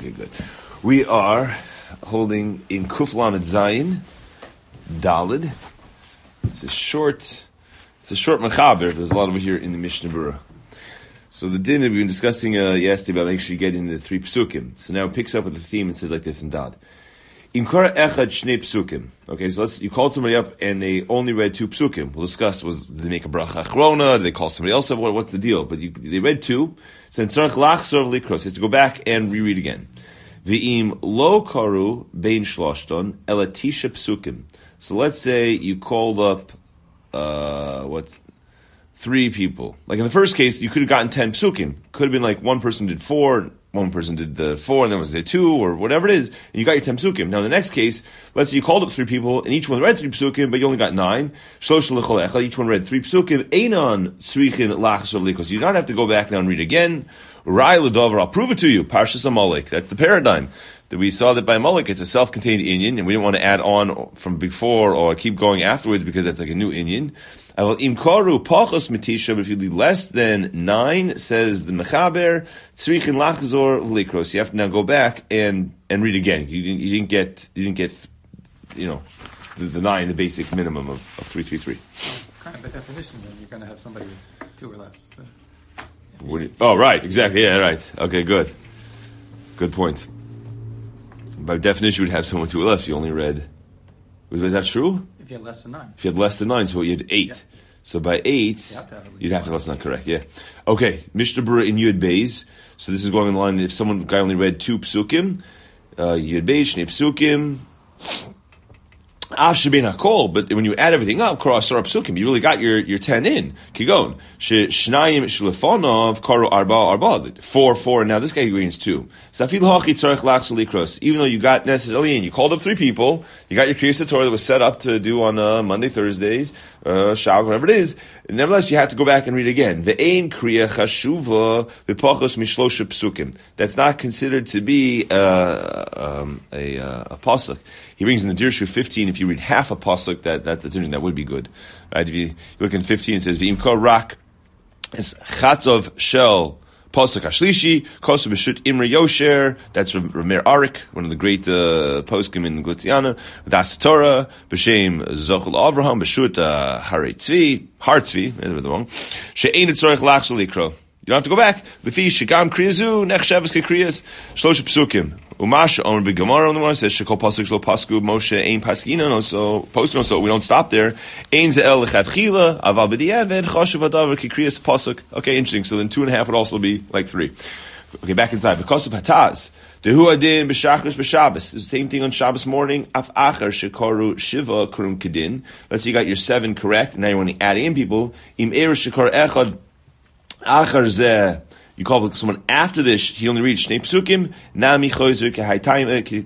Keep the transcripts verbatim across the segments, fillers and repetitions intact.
Okay, good. We are holding in Kuf Lamed Zayin, Dalid. It's a short, it's a short mechaber. There's a lot of it here in the Mishnah Berurah. So the din that we've been discussing uh, yesterday about making sure you get into the three psukim. So now it picks up with the theme and says like this in Dad. Imkara echad shnei psukim. Okay, so let's, you called somebody up and they only read two psukim. We'll discuss, was, did they make a bracha achrona? Did they call somebody else up? What, what's the deal? But you, they read two. So then tzarech lachzor v'likros. He has to go back and reread again. V'im lo karu bein shloshton elatisha psukim. So let's say you called up, uh, what's, three people. Like in the first case, you could have gotten ten psukim. Could have been like one person did four, one person did the four, and then was did two, or whatever it is, and you got your ten psukim. Now in the next case, let's say you called up three people, and each one read three psukim, but you only got nine. Shlosh l'chol echad, each one read three psukim. Einan tzrichin lachzor v'likros. You don't have to go back now and read again. Rai l'dover, I'll prove it to you. Parshas Amalek. That's the paradigm. That we saw that by Amalek, it's a self-contained inyan, and we didn't want to add on from before or keep going afterwards because that's like a new inyan. Imkaru pachos metisha, but if you leave less than nine, says the mechaber, tzrichin lachzor v'likros. You have to now go back and and read again. You didn't, you didn't get you didn't get you know the, the nine, the basic minimum of, of three three three. Kind of by definition, then you're going to have somebody with two or less. So. What do you, oh, right, exactly, yeah, right. Okay, good, good point. By definition, you would have someone with two or less. If you only read. Was, was that true? If you had less than nine. If you had less than nine, so you had eight. Yep. So by eight, you have to have you'd have to, that's not correct, yeah. Okay, Mishnah Berurah in Yud Beis. So this is going in line, if someone guy only read two psukim, uh, Yud Beis, Shnei psukim, Av Shebein HaKol, but when you add everything up, Kor Asar psukim, you really got your, your ten in. Kigon. Shnayim Shlefonov, Karu Arba Arba. Four, four, and now this guy agrees two. Safil Hachi Tzarech Lachzor Likros. Even though you got necessarily in, you called up three people, you got your Kriyas Torah that was set up to do on uh, Monday, Thursdays, uh, Shabbat, whatever it is. And nevertheless, you have to go back and read again. Ve'ein Kriya Chashuva V'Pachos Mishlosha Psukim. That's not considered to be uh, um, a, uh, a pasuk. He brings in the Dirshu fifteen. If you read half a pasuk, that that that's that would be good, right? If you look in fifteen, it says V'imkar rak es chatzov shel pasuk hashlishi kosu b'shut imre yosher. That's Rameir Arik, one of the great uh, poskim in Glitziana. Das Torah b'shem Zochel Avraham b'shut uh, Harei Tzvi Har Tzvi. That's the wrong. She'ein tzorech lachzor likro. You don't have to go back. L'fi shegam kriyazu nechshavas kekriyas shlosh psukim. Umasha Omer b'Gemara on the one says shekol pasuk shlo pasku Moshe ein paskina. No, so posting so we don't stop there. Ein ze'el lechatchila aval b'diavad chashuv adavar kikriyas pasuk. Okay, interesting. So then two and a half would also be like three. Okay, back inside. Because of hataz. Dehu adin b'shachris b'Shabbos. The same thing on Shabbos morning. Af achar shekaru shiva kurum kedin. Let's say you got your seven correct. Now you want to add in people. Im eresh shekar echad achar zeh. You call someone after this, he only reads Shnei Psukim, Nami Choyzer Kehaytaim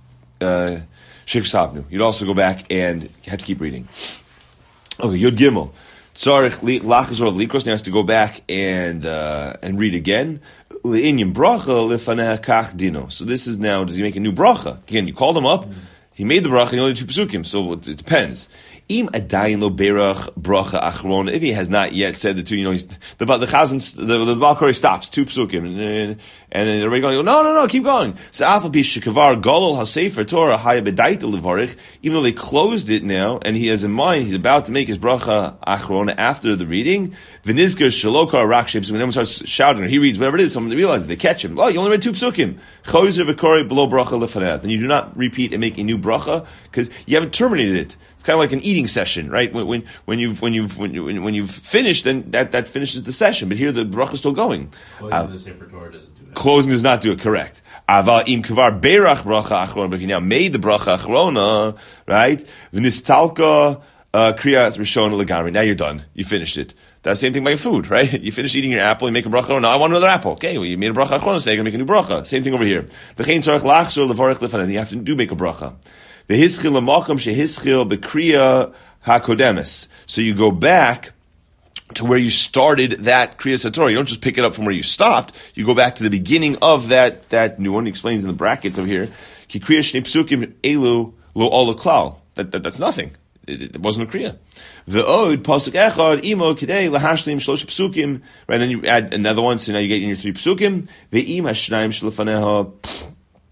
Shiksavnu. You'd also go back and you have to keep reading. Okay, Yud Gimel. Tzarech Lachazor Likros, now has to go back and uh, and read again. Le'inyim Bracha Lefaneh Kach Dino. So this is now, does he make a new bracha? Again, you called him up, he made the bracha, he only did two Psukim, so it, it depends. Im adayin lo berach bracha achrona. If he has not yet said the two, you know, he's, the the chazan, the the Balkari stops two psukim, and and, and everybody going, no, no, no, keep going. So afal pi shekavar galol hasefer Torah haya bedaita levarich. Even though they closed it now, and he has in mind he's about to make his bracha achrona after the reading. V'nizker shalokar rak shapes. When everyone starts shouting, or he reads whatever it is, someone realizes they catch him. Oh, you only read two psukim. Chozer v'kori below bracha lefaneh. Then you do not repeat and make a new bracha because you haven't terminated it. It's kind of like an eating session, right? When when, when you've when you've when, you, when you've finished, then that, that finishes the session. But here the bracha is still going. Closing uh, the Sefer Torah doesn't do that. Closing does not do it. Correct. Aval im kvar berach bracha achrona. But if you now made the bracha achrona, right? V'nistalka kriyas rishona legamri. Now you're done. You finished it. That's the same thing by food, right? You finish eating your apple, you make a bracha. No, I want another apple. Okay, well, you made a bracha achrona, so you're going to make a new bracha. Same thing over here. V'chein tzarech lachzor levarich lefaneh. You have to do make a bracha. V'hischil l'makom shehischil b'kriya hakodemis. So you go back to where you started that Kriyas HaTorah. You don't just pick it up from where you stopped. You go back to the beginning of that that new one. He explains in the brackets over here. Ki kriya shnei psukim elu lo ola klal. That that's nothing. It, it wasn't a kriya. Ve'od pasuk echad imo kidei lahashlim shlosh psukim. Right, and then you add another one, so now you get in your three psukim. Ve'im hashnayim shlefaneha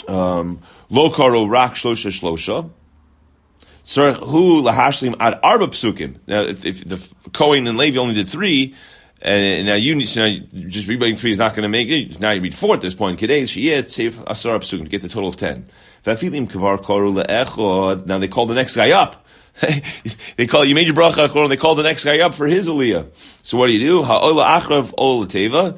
Um, Lo karo rak shlosha shlosha. Tzarech hu lahashlim ad arba psukim. Now, if, if the Kohen and Levi only did three, and now you need so now you, just reading three is not going to make it. Now you read four at this point. Kedei sheyet save asar psukim to get the total of ten. Vafilim kavar karu leechod. Now they call the next guy up. They call you made your bracha achron. They call the next guy up for his aliyah. So what do you do? Ha'ola achrav ol teva.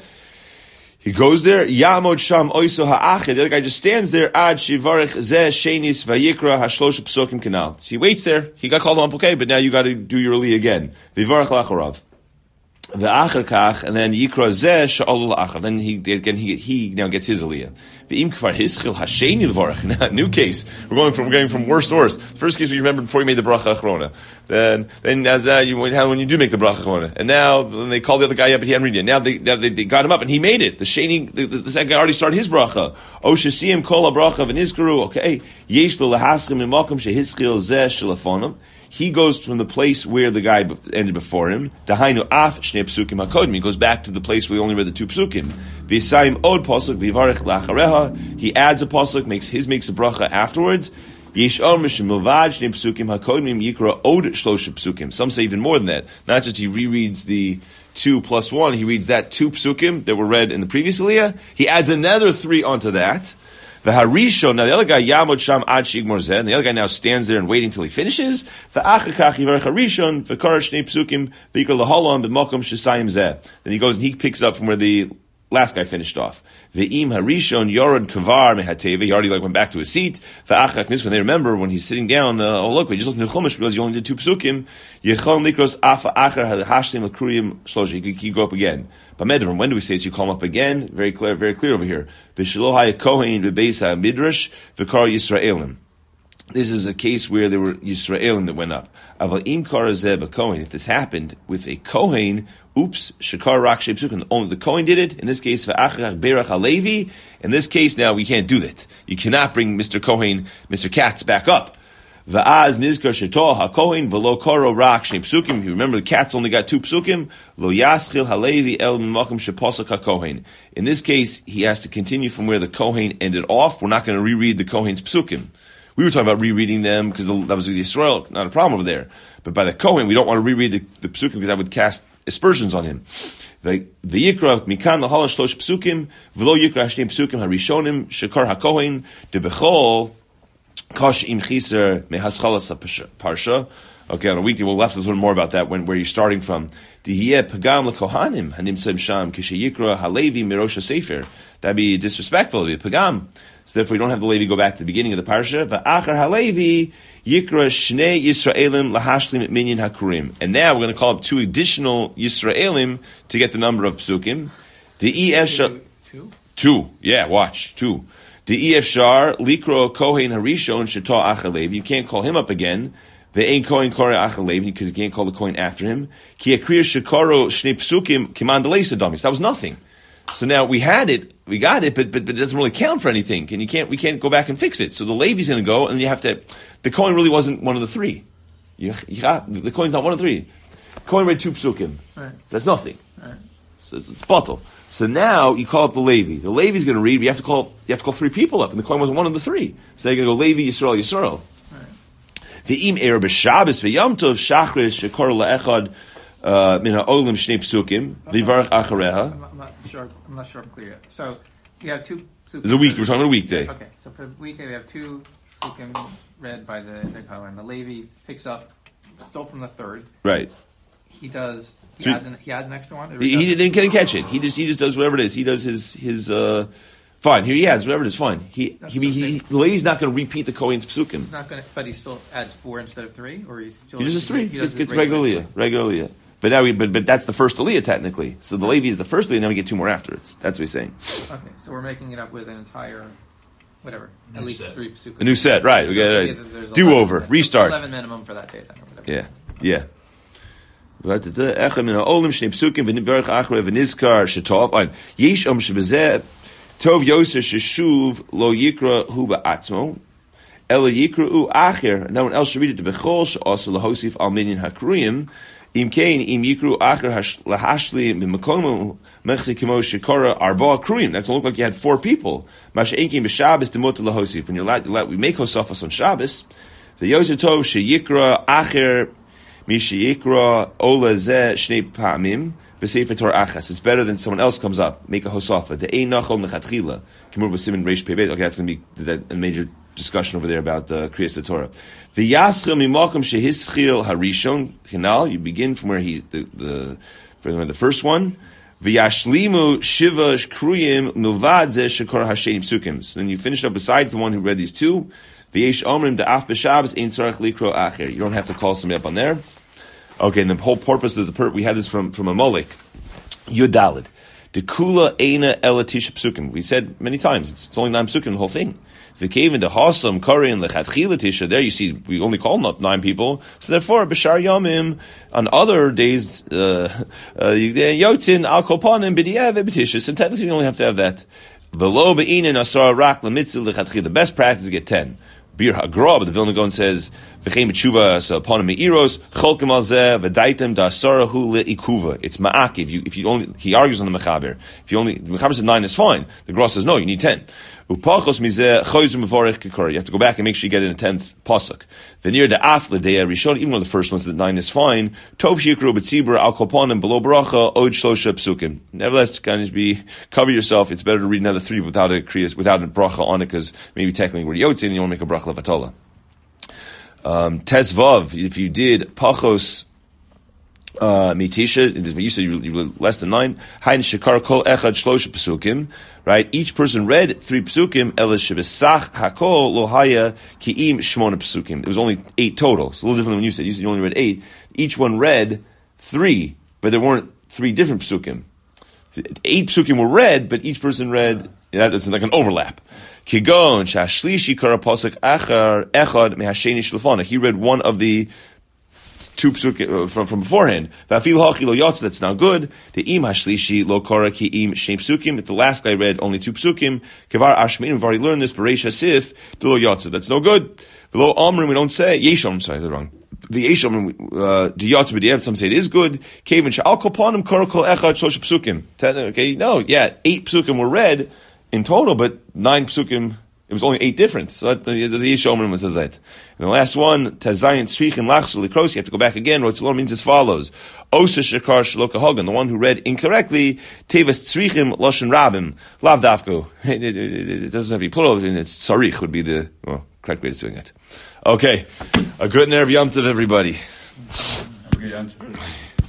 He goes there. Yamod sham oiso ha'achid. The other guy just stands there. Ad shivarich zeh shenis vayikra hashlosh psukim kanal. So he waits there. He got called on. Okay, but now you got to do your aliyah again. Vivarich lacharav. The acher kach, and then yikra zeh sha'olul acher. Then he again he he now gets his aliyah. Ve'im kvar hischil hasheni l'vorach. New case. We're going from we're going from worse to worse. First case we remember before you made the bracha achrona. Then then as uh, you when when you do make the bracha achrona, and now when they call the other guy up, but he hadn't read it. Now they now they, they got him up and he made it. The sheni the, the, the second guy already started his bracha. O shesiyim kol bracha v'nizkaru. Okay, yesh lo lahaschim imakom shehischil zeh shelafonim. He goes from the place where the guy ended before him. Dahainu af shnei psukim hakodim. He goes back to the place where we only read the two psukim. V'yisayim od pasuk v'yivarech lachareha. He adds a pasuk, makes his makes a bracha afterwards. Yesh omer shemilvad shnei psukim hakodim yikra od shlosha psukim. Some say even more than that. Not just he rereads the two plus one. He reads that two psukim that were read in the previous aliyah. He adds another three onto that. The Harishon, now the other guy, Yamod Sham Ad Shigmor Zeh, and the other guy now stands there and waiting until he finishes. The Achakach Yivarech Harishon, the Kar Shnei Psukim, the Yikra Laholon, the Mokum Shesayim Zeh. Then he goes and he picks up from where the last guy finished off. The Im Harishon Yorod Kavar Mehateva, he already like went back to his seat. The Achak Nizkon, they remember when he's sitting down, uh, oh look, we just looked in the Chumash because you only did two Psukim. Yechon Likros Afa Achar Hashlim Lakruyim Shlosh, he could go up again. But Medrum, when do we say it? So you call him up again? Very clear, very clear over here. B'shalohai Kohen b'beisa midrash v'kar Yisraelim. This is a case where there were Yisraelim that went up. Aval im kar zeh b'kohen. If this happened with a Kohen, oops, shakar rak shei psukim. Only the Kohen did it. In this case, v'achach berach halevi. In this case, now we can't do that. You cannot bring Mister Kohen, Mister Katz back up. Va'az nizkar shetoh hakohen v'lo karo rak shnei psukim. You remember the Katz only got two psukim. Lo yaschil halevi el makom sheposuk hakohen. In this case, he has to continue from where the Kohen ended off. We're not going to reread the Kohen's psukim. We were talking about rereading them because that was with Yisrael, not a problem over there. But by the Kohen, we don't want to reread the, the psukim because that would cast aspersions on him. The yikra mikan lahal shlosh psukim v'lo yikra shnei psukim harishonim shekar hakohen debechol. Kosh im chiser mehaschalas parsha. Okay, on a weekly we'll have to learn more about that when where you're starting from. Dihiyeh pagam lekohanim hanim sem sham kishayikra halevi mirosha sefer. That'd be disrespectful. It'd be pagam. So therefore, you don't have the Levi go back to the beginning of the parsha. But achar halevi yikra shnei Yisraelim lahashlim minyan hakurim. And now we're going to call up two additional Yisraelim to get the number of psukim. The efshar two. Two. Yeah, watch two. The efshar likro kohen harishon sheta achar Levi. You can't call him up again. The ain't kohen kore achar Levi because you can't call the kohen after him. Ki akrir shekaro shnei psukim kiman delei sedamis. That was nothing. So now we had it, we got it, but, but but it doesn't really count for anything. And you can't we can't go back and fix it. So the Levi's going to go, and you have to. The Kohen really wasn't one of the three. You, you got, the Kohen's not one of the three. Kohen read two psukim. Right. That's nothing. Right. So it's, it's bottle. So now you call up the Levi. The Levi's going to read. But you have to call you have to call three people up, and the Kohen wasn't one of the three. So they're going to go Levi, Yisrael, Yisrael. Ve'im erev b'Shabbos ve'Yom Tov shachris shekor la'echad. Min ha'olim shnei psukim v'yivarech achareha. I'm not sure. I'm not sure I'm clear yet. So you have two. It's a week. We're talking about a weekday. Okay, so for the weekday we have two psukim read by the the Kohen. The Levi picks up still from the third. Right. He does. He Three. adds an, he adds an extra one. He, he didn't, didn't catch it. He just he just does whatever it is. He does his his. Uh, fine. Here he has whatever it is. Fine. He he, he, he the Levi's not going to repeat the Kohen's psukim. He's not going to, but he still adds four instead of three, or he's still. He does his three. He does it's regular regular. But now we, but but that's the first aliyah technically. So the Levi is the first aliyah. Now we get two more after it. That's what he's saying. Okay, so we're making it up with an entire, whatever, at least set. three psukim. A new set, right? So we got right. do over, restart. Eleven minimum for that day, then, or whatever. Yeah, yeah. Echem min ha'olim shnei psukim v'nivarech achre v'nizkar shetov. Yesh om shebezeh tov yoser sheshuv lo yikra hu ba'atzmo ela yikra u acher. No one else should read it to bechol she'also lahosif al minyan hakruyim. Im kain im yikru acher lahashli b'makomu mechsi kimo shekora arba kruyim. That looked like you had four people. Mash enkim b'Shabbos demot lahosif. When you're allowed, we make hosafas on Shabbos. The yoser tov sheyikra acher mishiyikra ola zeh shnei pa'amim b'sefer Torah achas. It's better than someone else comes up. Make a hosafa. The ein nachol nechatchila. Kimur b'simin reish pebet. Okay, that's going to be that, a major discussion over there about the uh, Kriyas Torah. The Yaschil mimakom shehischil harishon chinal. You begin from where he the the from the first one. V'yashlimu shiva kruyim milvad zeh shekor hashem psukim. So then you finish up besides the one who read these two. V'yesh omrim da'af b'shabes ein tzarich likro acher. You don't have to call somebody up on there. Okay, and the whole purpose is the pur- we had this from from a Molek Yudalid. The kula eina elatish psukim. We said many times it's, it's only nine psukim the whole thing. The cave in the Hasam, Kari, and the Chatchilatisha, there you see, we only call not nine people. So therefore, B'shar Yomim, on other days, uh, Yotzin, Al Kopanim, B'diyev, B'tishis, and technically you only have to have that. V'lo be'inin asar rak l'mitzil l'chatchil. The best practice is to get ten. Bir ha'gra, but the Vilna Gaon says, V'chein b'tshuva so upon me'iros, cholkim al zeh, v'daitem da'asarahu le'ikuva. It's ma'akiv. You, if you only, he argues on the Mechaber. If you only, the Mechaber says nine is fine. The Gra says no, you need ten. Upachos mizeh choyzu mevorech kikor. You have to go back and make sure you get in a tenth pasuk. V'nir da'af l'deya rishon, even though the first one says that nine is fine. Tov shikru b'tzibur al kopanim below bracha od shlosha psukim. Nevertheless, kind of be cover yourself. It's better to read another three without a kriyas, without a bracha on it, because maybe technically we're yotzin and you want to make a bracha levatola. Um, Tesvav, if you did pachos uh, mitisha, you said you were less than nine. Hain shekar kol echad shlosha psukim. Right, each person read three psukim. Elas shebesach hakol lohaya kiim shmona psukim. It was only eight total. It's a little different than when you said. You said you only read eight. Each one read three, but there weren't three different psukim. So eight psukim were read, but each person read. That's like an overlap. Kigon shashlishi kara pasuk achar echad mehasheni shlefana. He read one of the two psukim from, from beforehand. Va'afil hachi lo yotz, that's now good. The im hashlishi lo kara ki im shem psukim. If the last guy read only two psukim, kevar ashmin, we've already learned this, bereish hasif, de lo yotz, that's no good. Below amrim, we don't say, yeshom, sorry, they're wrong. The yeshom, uh, de yotz b'di'ev, some say it is good. Kevin sha'al kopanim kara kol echad shlosh psukim. Okay, no, yeah, eight psukim were read in total, but nine psukim, it was only eight different. So that, there's a yeshomrim was that. And the last one, tazayin tzrich and lachsul likros. You have to go back again. Rotzalor means as follows: Osa shekar shloka hogan, the one who read incorrectly. Tevas tzrichim loshen rabim lav dafko. It, it, it, it doesn't have to be plural. It's tzarich would be the well, correct way of doing it. Okay, a good nerve yom tov, everybody. Have a good yom tov.